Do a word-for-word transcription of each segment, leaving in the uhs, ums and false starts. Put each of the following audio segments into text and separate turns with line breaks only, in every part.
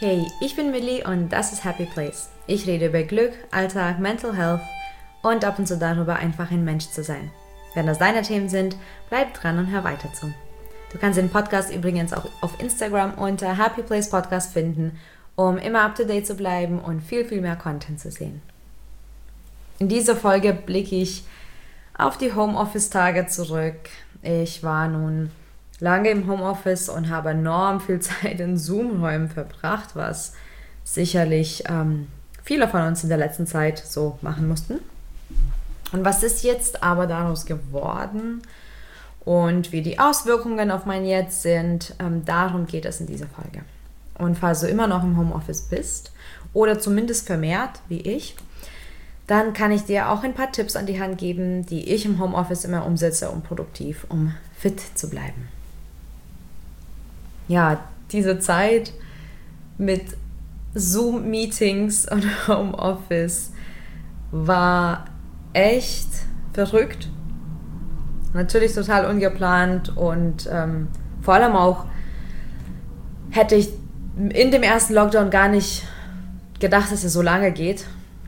Hey, ich bin Millie und das ist Happy Place. Ich rede über Glück, Alltag, Mental Health und ab und zu darüber, einfach ein Mensch zu sein. Wenn das deine Themen sind, bleib dran und hör weiter zu. Du kannst den Podcast übrigens auch auf Instagram unter Happy Place Podcast finden, um immer up to date zu bleiben und viel, viel mehr Content zu sehen. In dieser Folge blicke ich auf die Homeoffice-Tage zurück. Ich war nun lange im Homeoffice und habe enorm viel Zeit in Zoom-Räumen verbracht, was sicherlich ähm, viele von uns in der letzten Zeit so machen mussten. Und was ist jetzt aber daraus geworden und wie die Auswirkungen auf mein Jetzt sind, ähm, darum geht es in dieser Folge. Und falls du immer noch im Homeoffice bist oder zumindest vermehrt wie ich, dann kann ich dir auch ein paar Tipps an die Hand geben, die ich im Homeoffice immer umsetze, um produktiv, um fit zu bleiben. Ja, diese Zeit mit Zoom-Meetings und Homeoffice war echt verrückt. Natürlich total ungeplant und ähm, vor allem auch hätte ich in dem ersten Lockdown gar nicht gedacht, dass es so lange geht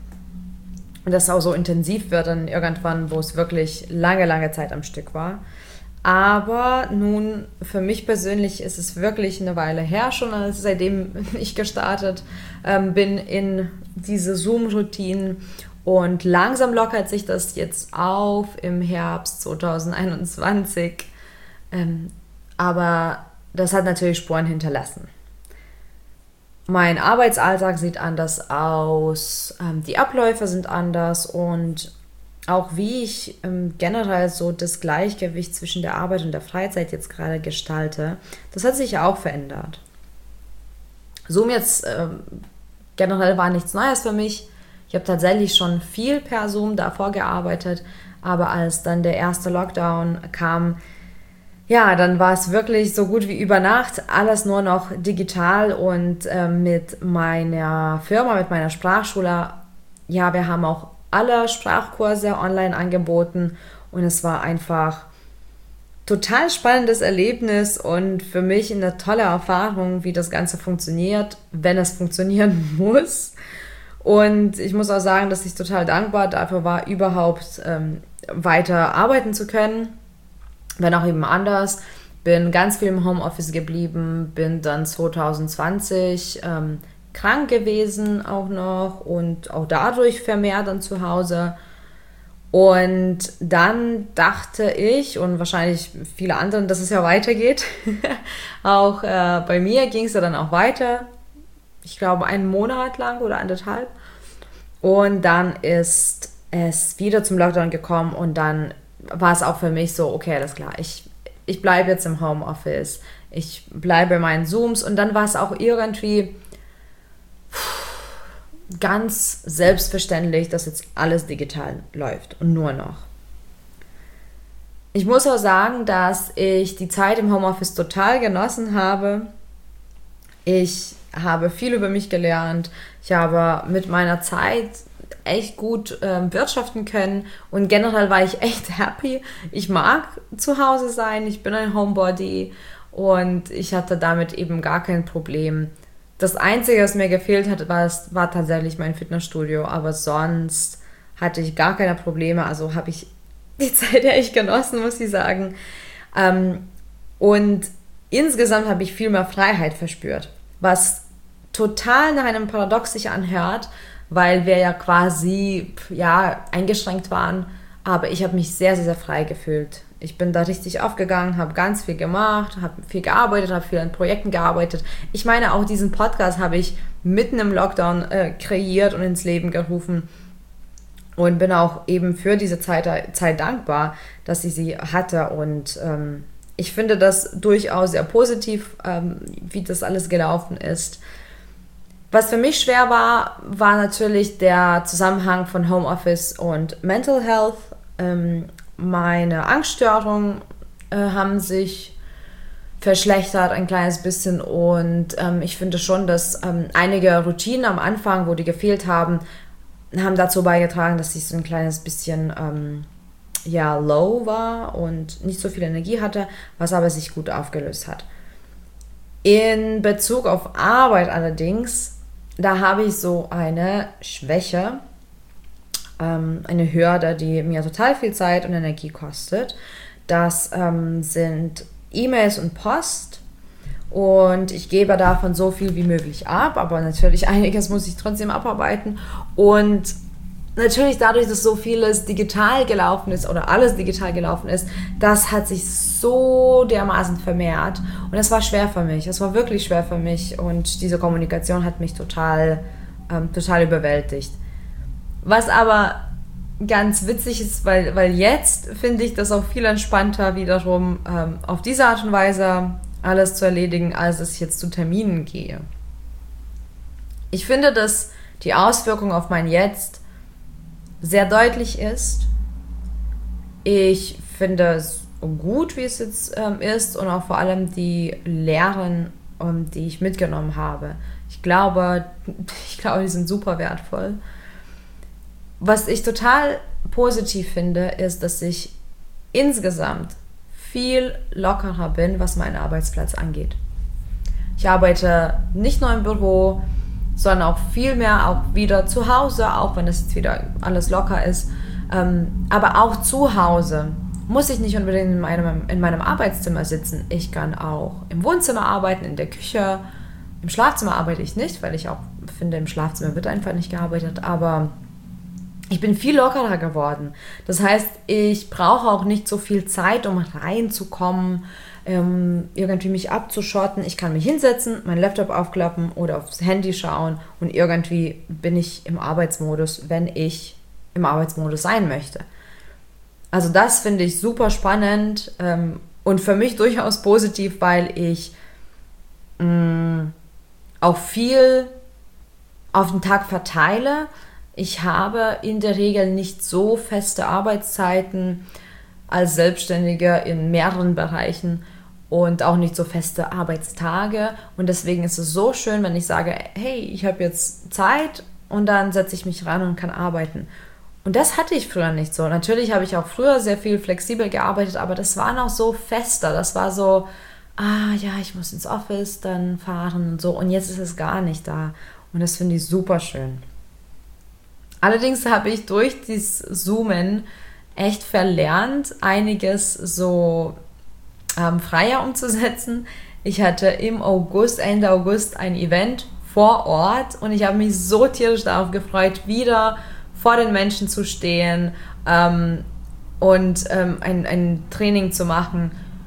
und dass es auch so intensiv wird dann irgendwann, wo es wirklich lange, lange Zeit am Stück war. Aber nun, für mich persönlich ist es wirklich eine Weile her schon, also seitdem ich gestartet ähm, bin in diese Zoom-Routinen. Und langsam lockert sich das jetzt auf im Herbst zwanzig einundzwanzig. Ähm, aber das hat natürlich Spuren hinterlassen. Mein Arbeitsalltag sieht anders aus, ähm, die Abläufe sind anders und auch wie ich ähm, generell so das Gleichgewicht zwischen der Arbeit und der Freizeit jetzt gerade gestalte, das hat sich auch verändert. Zoom jetzt ähm, generell war nichts Neues für mich. Ich habe tatsächlich schon viel per Zoom davor gearbeitet, aber als dann der erste Lockdown kam, ja, dann war es wirklich so gut wie über Nacht alles nur noch digital und äh, mit meiner Firma, mit meiner Sprachschule, ja, wir haben auch alle Sprachkurse online angeboten und es war einfach total spannendes Erlebnis und für mich eine tolle Erfahrung, wie das Ganze funktioniert, wenn es funktionieren muss. Und ich muss auch sagen, dass ich total dankbar dafür war, überhaupt ähm, weiter arbeiten zu können, wenn auch eben anders. Bin ganz viel im Homeoffice geblieben, bin dann zwanzig zwanzig ähm, krank gewesen auch noch und auch dadurch vermehrt dann zu Hause. Und dann dachte ich und wahrscheinlich viele andere, dass es ja weitergeht. Auch äh, bei mir ging es ja dann auch weiter. Ich glaube einen Monat lang oder anderthalb. Und dann ist es wieder zum Lockdown gekommen und dann war es auch für mich so, okay, alles klar, ich, ich bleibe jetzt im Homeoffice, ich bleibe bei meinen Zooms und dann war es auch irgendwie ganz selbstverständlich, dass jetzt alles digital läuft und nur noch. Ich muss auch sagen, dass ich die Zeit im Homeoffice total genossen habe. Ich habe viel über mich gelernt. Ich habe mit meiner Zeit echt gut äh, wirtschaften können und generell war ich echt happy. Ich mag zu Hause sein, ich bin ein Homebody und ich hatte damit eben gar kein Problem. Das Einzige, was mir gefehlt hat, war, war tatsächlich mein Fitnessstudio, aber sonst hatte ich gar keine Probleme, also habe ich die Zeit echt genossen, muss ich sagen. Ähm, und insgesamt habe ich viel mehr Freiheit verspürt, was total nach einem Paradox sich anhört, weil wir ja quasi ja, eingeschränkt waren, aber ich habe mich sehr, sehr, sehr frei gefühlt. Ich bin da richtig aufgegangen, habe ganz viel gemacht, habe viel gearbeitet, habe viel an Projekten gearbeitet. Ich meine, auch diesen Podcast habe ich mitten im Lockdown äh, kreiert und ins Leben gerufen und bin auch eben für diese Zeit, Zeit dankbar, dass ich sie hatte. Und ähm, ich finde das durchaus sehr positiv, ähm, wie das alles gelaufen ist. Was für mich schwer war, war natürlich der Zusammenhang von Homeoffice und Mental Health. Ähm, meine Angststörungen äh, haben sich verschlechtert ein kleines bisschen und ähm, ich finde schon, dass ähm, einige Routinen am Anfang, wo die gefehlt haben, haben dazu beigetragen, dass ich so ein kleines bisschen ähm, ja, low war und nicht so viel Energie hatte, was aber sich gut aufgelöst hat. In Bezug auf Arbeit allerdings, da habe ich so eine Schwäche, ähm, eine Hürde, die mir total viel Zeit und Energie kostet. Das ähm, sind E-Mails und Post. Und ich gebe davon so viel wie möglich ab, aber natürlich einiges muss ich trotzdem abarbeiten. Und natürlich dadurch, dass so vieles digital gelaufen ist oder alles digital gelaufen ist, das hat sich so dermaßen vermehrt. Und es war schwer für mich. Es war wirklich schwer für mich. Und diese Kommunikation hat mich total, ähm, total überwältigt. Was aber ganz witzig ist, weil, weil jetzt finde ich das auch viel entspannter wiederum ähm, auf diese Art und Weise alles zu erledigen, als dass ich jetzt zu Terminen gehe. Ich finde, dass die Auswirkung auf mein Jetzt sehr deutlich ist. Ich finde es gut, wie es jetzt ähm, ist und auch vor allem die Lehren, ähm, die ich mitgenommen habe. Ich glaube, ich glaube, die sind super wertvoll. Was ich total positiv finde, ist, dass ich insgesamt viel lockerer bin, was meinen Arbeitsplatz angeht. Ich arbeite nicht nur im Büro, sondern auch viel mehr auch wieder zu Hause, auch wenn es jetzt wieder alles locker ist. Ähm, aber auch zu Hause muss ich nicht unbedingt in meinem, in meinem Arbeitszimmer sitzen. Ich kann auch im Wohnzimmer arbeiten, in der Küche. Im Schlafzimmer arbeite ich nicht, weil ich auch finde, im Schlafzimmer wird einfach nicht gearbeitet, aber ich bin viel lockerer geworden. Das heißt, ich brauche auch nicht so viel Zeit, um reinzukommen, ähm, irgendwie mich abzuschotten. Ich kann mich hinsetzen, meinen Laptop aufklappen oder aufs Handy schauen und irgendwie bin ich im Arbeitsmodus, wenn ich im Arbeitsmodus sein möchte. Also das finde ich super spannend ähm, und für mich durchaus positiv, weil ich mh, auch viel auf den Tag verteile. Ich habe in der Regel nicht so feste Arbeitszeiten als Selbstständiger in mehreren Bereichen und auch nicht so feste Arbeitstage. Und deswegen ist es so schön, wenn ich sage, hey, ich habe jetzt Zeit und dann setze ich mich ran und kann arbeiten. Und das hatte ich früher nicht so. Natürlich habe ich auch früher sehr viel flexibel gearbeitet, aber das war noch so fester. Das war so, ah ja, ich muss ins Office dann fahren und so. Und jetzt ist es gar nicht da. Und das finde ich super schön. Allerdings habe ich durch dieses Zoomen echt verlernt, einiges so ähm, freier umzusetzen. Ich hatte im August, Ende August, ein Event vor Ort und ich habe mich so tierisch darauf gefreut, wieder vor den Menschen zu stehen ähm, und ähm, ein, ein Training zu machen.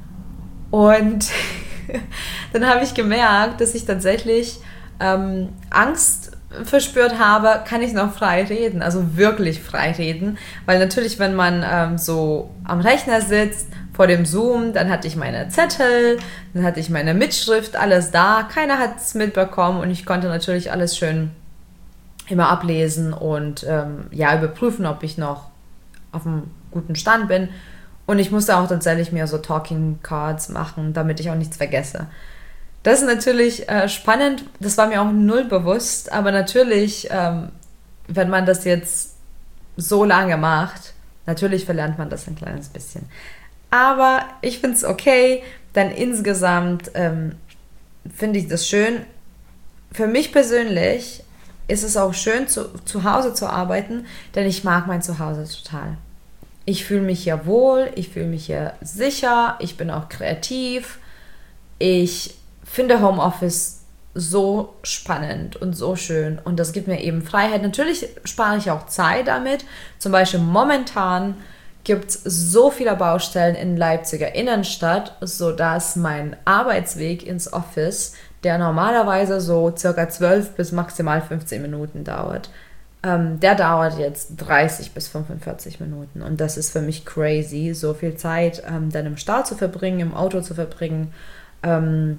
Und dann habe ich gemerkt, dass ich tatsächlich ähm, Angst verspürt habe, kann ich noch frei reden, also wirklich frei reden, weil natürlich, wenn man ähm, so am Rechner sitzt, vor dem Zoom, dann hatte ich meine Zettel, dann hatte ich meine Mitschrift, alles da, keiner hat es mitbekommen und ich konnte natürlich alles schön immer ablesen und ähm, ja, überprüfen, ob ich noch auf einem guten Stand bin und ich musste auch tatsächlich mir so Talking Cards machen, damit ich auch nichts vergesse. Das ist natürlich äh, spannend, das war mir auch null bewusst, aber natürlich, ähm, wenn man das jetzt so lange macht, natürlich verlernt man das ein kleines bisschen. Aber ich finde es okay, denn insgesamt ähm, finde ich das schön. Für mich persönlich ist es auch schön, zu, zu Hause zu arbeiten, denn ich mag mein Zuhause total. Ich fühle mich hier wohl, ich fühle mich hier sicher, ich bin auch kreativ, ich finde Homeoffice so spannend und so schön und das gibt mir eben Freiheit. Natürlich spare ich auch Zeit damit. Zum Beispiel momentan gibt es so viele Baustellen in Leipziger Innenstadt, sodass mein Arbeitsweg ins Office, der normalerweise so circa zwölf bis maximal fünfzehn Minuten dauert, ähm, der dauert jetzt dreißig bis fünfundvierzig Minuten und das ist für mich crazy, so viel Zeit ähm, dann im Stau zu verbringen, im Auto zu verbringen. Ähm,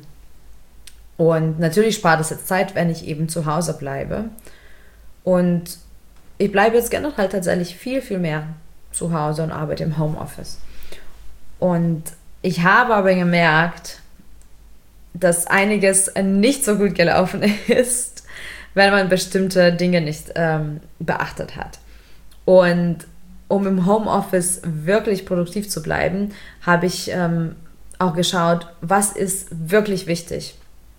Und natürlich spart es jetzt Zeit, wenn ich eben zu Hause bleibe. Und ich bleibe jetzt generell tatsächlich viel, viel mehr zu Hause und arbeite im Homeoffice. Und ich habe aber gemerkt, dass einiges nicht so gut gelaufen ist, wenn man bestimmte Dinge nicht ähm, beachtet hat. Und um im Homeoffice wirklich produktiv zu bleiben, habe ich ähm, auch geschaut, was ist wirklich wichtig.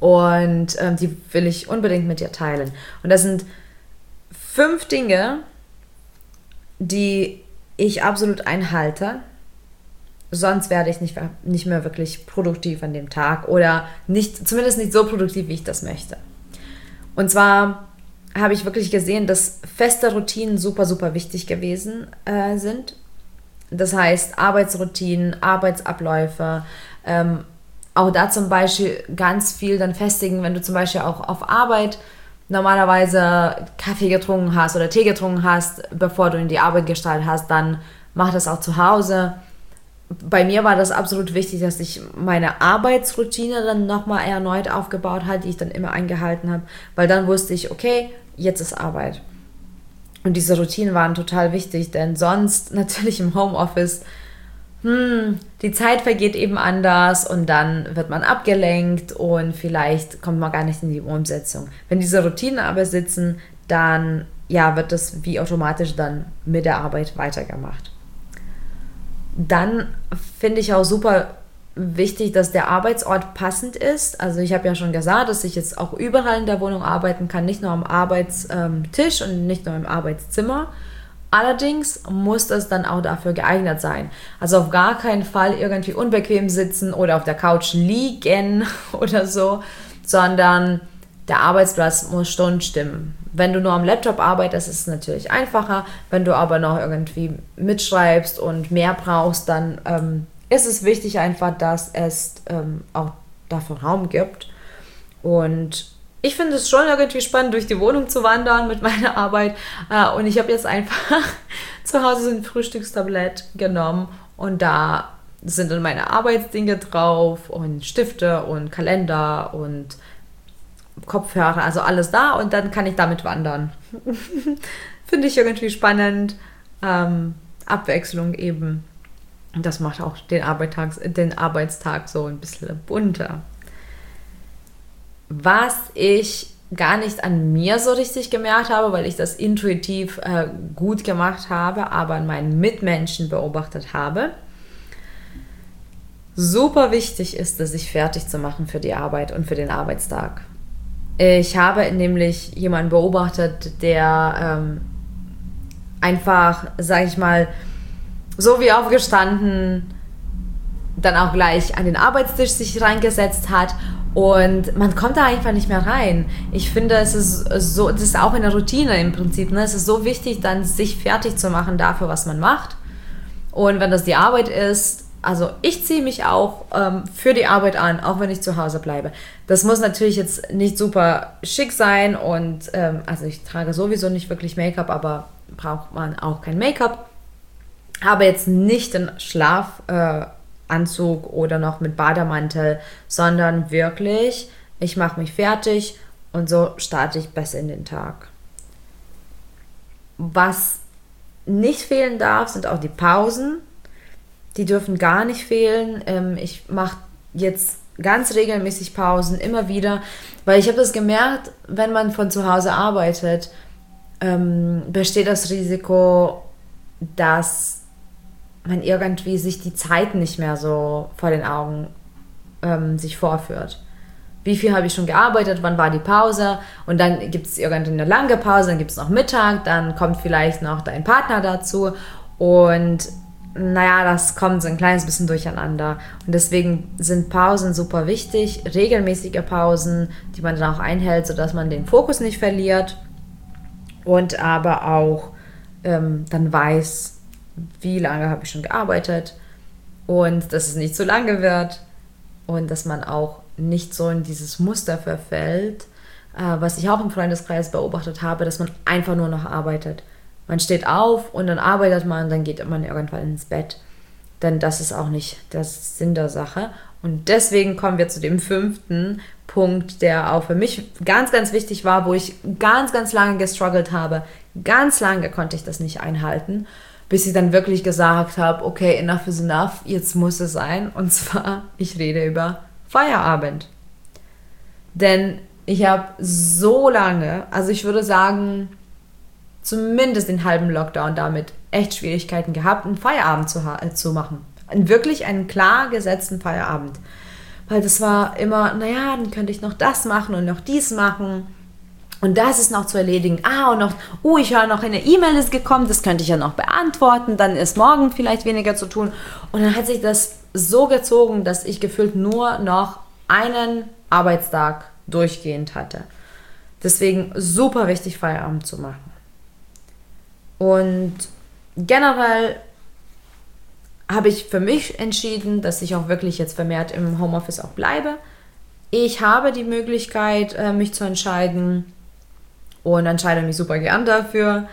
Und ähm, die will ich unbedingt mit dir teilen. Und das sind fünf Dinge, die ich absolut einhalte. Sonst werde ich nicht, nicht mehr wirklich produktiv an dem Tag oder nicht, zumindest nicht so produktiv, wie ich das möchte. Und zwar habe ich wirklich gesehen, dass feste Routinen super, super wichtig gewesen äh, sind. Das heißt, Arbeitsroutinen, Arbeitsabläufe, ähm, auch da zum Beispiel ganz viel dann festigen, wenn du zum Beispiel auch auf Arbeit normalerweise Kaffee getrunken hast oder Tee getrunken hast, bevor du in die Arbeit gestartet hast, dann mach das auch zu Hause. Bei mir war das absolut wichtig, dass ich meine Arbeitsroutine dann nochmal erneut aufgebaut habe, die ich dann immer eingehalten habe, weil dann wusste ich, okay, jetzt ist Arbeit. Und diese Routinen waren total wichtig, denn sonst natürlich im Homeoffice, hm, die Zeit vergeht eben anders und dann wird man abgelenkt und vielleicht kommt man gar nicht in die Umsetzung. Wenn diese Routinen aber sitzen, dann ja, wird das wie automatisch dann mit der Arbeit weitergemacht. Dann finde ich auch super wichtig, dass der Arbeitsort passend ist. Also ich habe ja schon gesagt, dass ich jetzt auch überall in der Wohnung arbeiten kann, nicht nur am Arbeitstisch und nicht nur im Arbeitszimmer. Allerdings muss das dann auch dafür geeignet sein. Also auf gar keinen Fall irgendwie unbequem sitzen oder auf der Couch liegen oder so, sondern der Arbeitsplatz muss schon stimmen. Wenn du nur am Laptop arbeitest, ist es natürlich einfacher. Wenn du aber noch irgendwie mitschreibst und mehr brauchst, dann ähm, ist es wichtig einfach, dass es ähm, auch dafür Raum gibt. Und ich finde es schon irgendwie spannend, durch die Wohnung zu wandern mit meiner Arbeit. Äh, und ich habe jetzt einfach zu Hause so ein Frühstückstablett genommen und da sind dann meine Arbeitsdinge drauf und Stifte und Kalender und Kopfhörer, also alles da und dann kann ich damit wandern. Finde ich irgendwie spannend. Ähm, Abwechslung eben. Und das macht auch den Arbeitstag, den Arbeitstag so ein bisschen bunter. Was ich gar nicht an mir so richtig gemerkt habe, weil ich das intuitiv äh, gut gemacht habe, aber an meinen Mitmenschen beobachtet habe. Super wichtig ist es, sich fertig zu machen für die Arbeit und für den Arbeitstag. Ich habe nämlich jemanden beobachtet, der ähm, einfach, sag ich mal, so wie aufgestanden, dann auch gleich an den Arbeitstisch sich reingesetzt hat und man kommt da einfach nicht mehr rein. Ich finde, es ist so, das ist auch eine Routine im Prinzip, ne? Es ist so wichtig, dann sich fertig zu machen dafür, was man macht. Und wenn das die Arbeit ist, also ich ziehe mich auch ähm, für die Arbeit an, auch wenn ich zu Hause bleibe. Das muss natürlich jetzt nicht super schick sein und ähm, also ich trage sowieso nicht wirklich Make-up, aber braucht man auch kein Make-up. Habe jetzt nicht den Schlafanzug äh, oder noch mit Bademantel, sondern wirklich, ich mache mich fertig und so starte ich besser in den Tag. Was nicht fehlen darf, sind auch die Pausen. Die dürfen gar nicht fehlen. Ähm, ich mache jetzt ganz regelmäßig Pausen, immer wieder, weil ich habe das gemerkt, wenn man von zu Hause arbeitet, ähm, besteht das Risiko, dass man irgendwie sich die Zeit nicht mehr so vor den Augen ähm, sich vorführt. Wie viel habe ich schon gearbeitet, wann war die Pause und dann gibt es irgendeine lange Pause, dann gibt es noch Mittag, dann kommt vielleicht noch dein Partner dazu und naja, das kommt so ein kleines bisschen durcheinander. Und deswegen sind Pausen super wichtig, regelmäßige Pausen, die man dann auch einhält, sodass man den Fokus nicht verliert und aber auch ähm, dann weiß, wie lange habe ich schon gearbeitet und dass es nicht zu lange wird und dass man auch nicht so in dieses Muster verfällt, äh, was ich auch im Freundeskreis beobachtet habe, dass man einfach nur noch arbeitet. Man steht auf und dann arbeitet man und dann geht man irgendwann ins Bett. Denn das ist auch nicht der Sinn der Sache. Und deswegen kommen wir zu dem fünften Punkt, der auch für mich ganz, ganz wichtig war, wo ich ganz, ganz lange gestruggelt habe. Ganz lange konnte ich das nicht einhalten, bis ich dann wirklich gesagt habe, okay, enough is enough, jetzt muss es sein. Und zwar, ich rede über Feierabend. Denn ich habe so lange, also ich würde sagen, zumindest den halben Lockdown damit echt Schwierigkeiten gehabt, einen Feierabend zu, ha- zu machen. Wirklich einen klar gesetzten Feierabend. weil das war immer, naja, dann könnte ich noch das machen und noch dies machen. Und das ist noch zu erledigen. Ah, und noch, oh, ich höre noch eine E-Mail ist gekommen, das könnte ich ja noch beantworten, dann ist morgen vielleicht weniger zu tun. Und dann hat sich das so gezogen, dass ich gefühlt nur noch einen Arbeitstag durchgehend hatte. Deswegen super wichtig, Feierabend zu machen. Und generell habe ich für mich entschieden, dass ich auch wirklich jetzt vermehrt im Homeoffice auch bleibe. Ich habe die Möglichkeit, mich zu entscheiden und entscheide mich super gern dafür.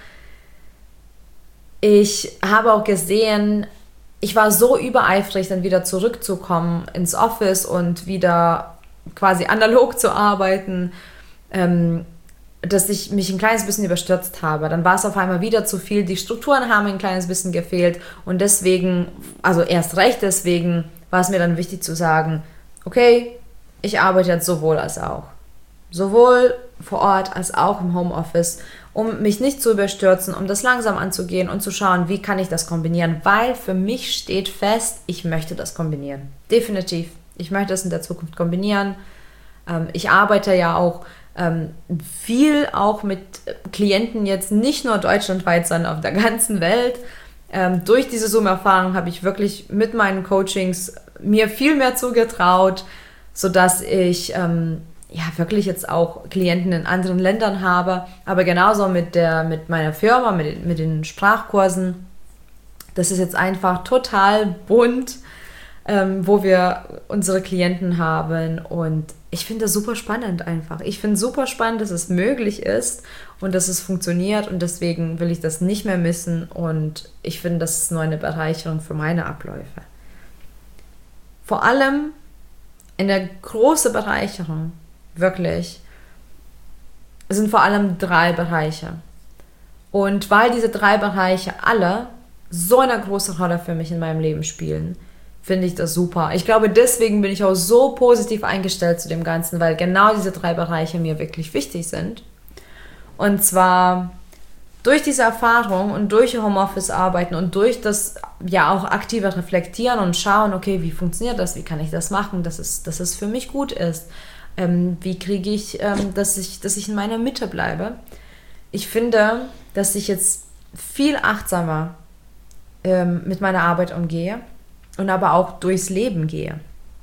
Ich habe auch gesehen, ich war so übereifrig, dann wieder zurückzukommen ins Office und wieder quasi analog zu arbeiten, ähm, dass ich mich ein kleines bisschen überstürzt habe. Dann war es auf einmal wieder zu viel. Die Strukturen haben ein kleines bisschen gefehlt. Und deswegen, also erst recht deswegen, war es mir dann wichtig zu sagen, okay, ich arbeite jetzt sowohl als auch. Sowohl vor Ort als auch im Homeoffice, um mich nicht zu überstürzen, um das langsam anzugehen und zu schauen, wie kann ich das kombinieren. Weil für mich steht fest, ich möchte das kombinieren. Definitiv. Ich möchte das in der Zukunft kombinieren. Ähm, ich arbeite ja auch ähm, viel auch mit Klienten jetzt nicht nur deutschlandweit, sondern auf der ganzen Welt. Ähm, durch diese Zoom-Erfahrung habe ich wirklich mit meinen Coachings mir viel mehr zugetraut, sodass ich ähm, ja wirklich jetzt auch Klienten in anderen Ländern habe, aber genauso mit, der, mit meiner Firma, mit, mit den Sprachkursen. Das ist jetzt einfach total bunt, ähm, wo wir unsere Klienten haben und ich finde das super spannend einfach. Ich finde es super spannend, dass es möglich ist und dass es funktioniert und deswegen will ich das nicht mehr missen und ich finde, das ist nur eine Bereicherung für meine Abläufe. Vor allem eine große Bereicherung, wirklich, es sind vor allem drei Bereiche. Und weil diese drei Bereiche alle so eine große Rolle für mich in meinem Leben spielen, finde ich das super. Ich glaube, deswegen bin ich auch so positiv eingestellt zu dem Ganzen, weil genau diese drei Bereiche mir wirklich wichtig sind. Und zwar durch diese Erfahrung und durch Homeoffice-Arbeiten und durch das ja auch aktive Reflektieren und schauen, okay, wie funktioniert das, wie kann ich das machen, dass es, dass es für mich gut ist, ähm, wie kriege ich, ähm, dass ich, dass ich in meiner Mitte bleibe. Ich finde, dass ich jetzt viel achtsamer ähm, mit meiner Arbeit umgehe und aber auch durchs Leben gehe.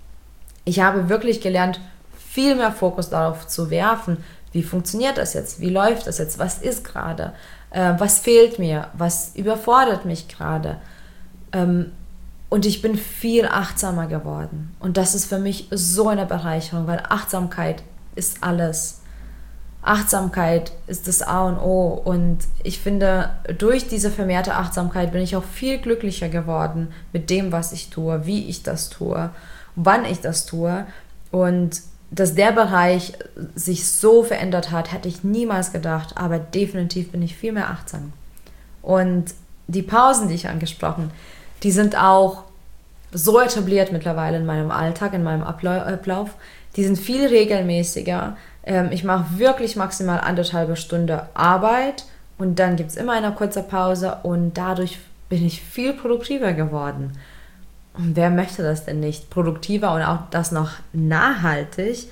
Ich habe wirklich gelernt, viel mehr Fokus darauf zu werfen, wie funktioniert das jetzt, wie läuft das jetzt, was ist gerade, äh, was fehlt mir, was überfordert mich gerade. Ähm, und ich bin viel achtsamer geworden. Und das ist für mich so eine Bereicherung, weil Achtsamkeit ist alles. Achtsamkeit ist das A und O und ich finde, durch diese vermehrte Achtsamkeit bin ich auch viel glücklicher geworden mit dem, was ich tue, wie ich das tue, wann ich das tue und dass der Bereich sich so verändert hat, hätte ich niemals gedacht, aber definitiv bin ich viel mehr achtsam. Und die Pausen, die ich angesprochen, die sind auch so etabliert mittlerweile in meinem Alltag, in meinem Ablauf, die sind viel regelmäßiger. Ich mache wirklich maximal anderthalbe Stunde Arbeit und dann gibt es immer eine kurze Pause und dadurch bin ich viel produktiver geworden. Und wer möchte das denn nicht? Produktiver und auch das noch nachhaltig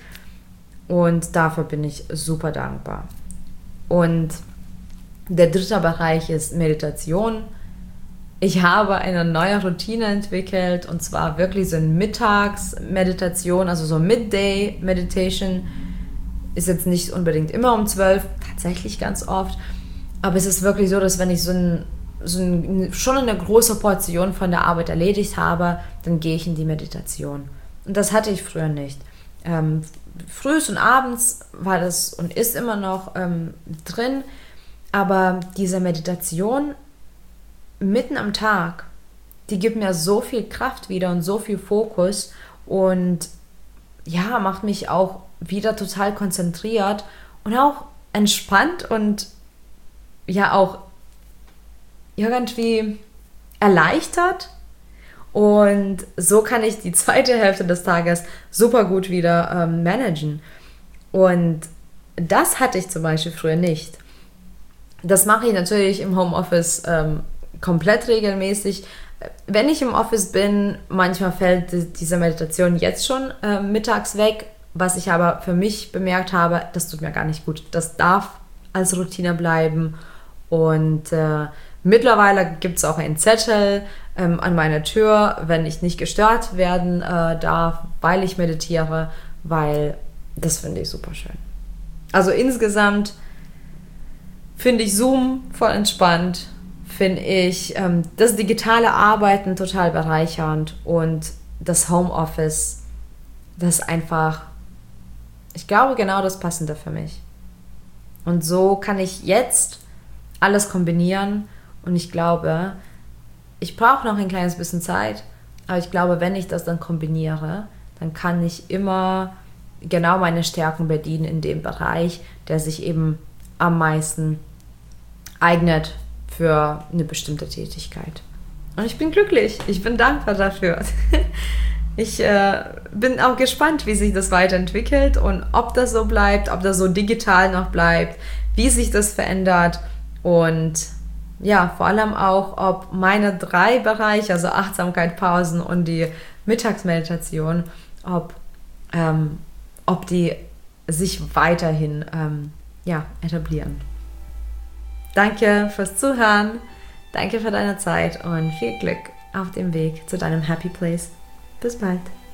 und dafür bin ich super dankbar. Und der dritte Bereich ist Meditation. Ich habe eine neue Routine entwickelt und zwar wirklich so eine Mittagsmeditation, also so Midday Meditation. Ist jetzt nicht unbedingt immer um zwölf, tatsächlich ganz oft. Aber es ist wirklich so, dass wenn ich so, ein, so ein, schon eine große Portion von der Arbeit erledigt habe, dann gehe ich in die Meditation. Und das hatte ich früher nicht. Ähm, frühs und abends war das und ist immer noch ähm, drin. Aber diese Meditation mitten am Tag, die gibt mir so viel Kraft wieder und so viel Fokus und ja, macht mich auch wieder total konzentriert und auch entspannt und ja auch irgendwie erleichtert und so kann ich die zweite Hälfte des Tages super gut wieder ähm, managen und das hatte ich zum Beispiel früher nicht. Das mache ich natürlich im Homeoffice ähm, komplett regelmäßig. wenn ich im Office bin, manchmal fällt diese Meditation jetzt schon äh, mittags weg, was ich aber für mich bemerkt habe, das tut mir gar nicht gut. Das darf als Routine bleiben und äh, mittlerweile gibt es auch einen Zettel ähm, an meiner Tür, wenn ich nicht gestört werden äh, darf, weil ich meditiere, weil das finde ich super schön. Also insgesamt finde ich Zoom voll entspannt, finde ich ähm, das digitale Arbeiten total bereichernd und das Homeoffice, das ist einfach, ich glaube, genau das Passende für mich. Und so kann ich jetzt alles kombinieren und ich glaube, ich brauche noch ein kleines bisschen Zeit, aber ich glaube, wenn ich das dann kombiniere, dann kann ich immer genau meine Stärken bedienen in dem Bereich, der sich eben am meisten eignet für eine bestimmte Tätigkeit. Und ich bin glücklich, ich bin dankbar dafür. Ich äh, bin auch gespannt, wie sich das weiterentwickelt und ob das so bleibt, ob das so digital noch bleibt, wie sich das verändert und ja, vor allem auch, ob meine drei Bereiche, also Achtsamkeit, Pausen und die Mittagsmeditation, ob, ähm, ob die sich weiterhin ähm, ja, etablieren. Danke fürs Zuhören, danke für deine Zeit und viel Glück auf dem Weg zu deinem Happy Place. Bis bald.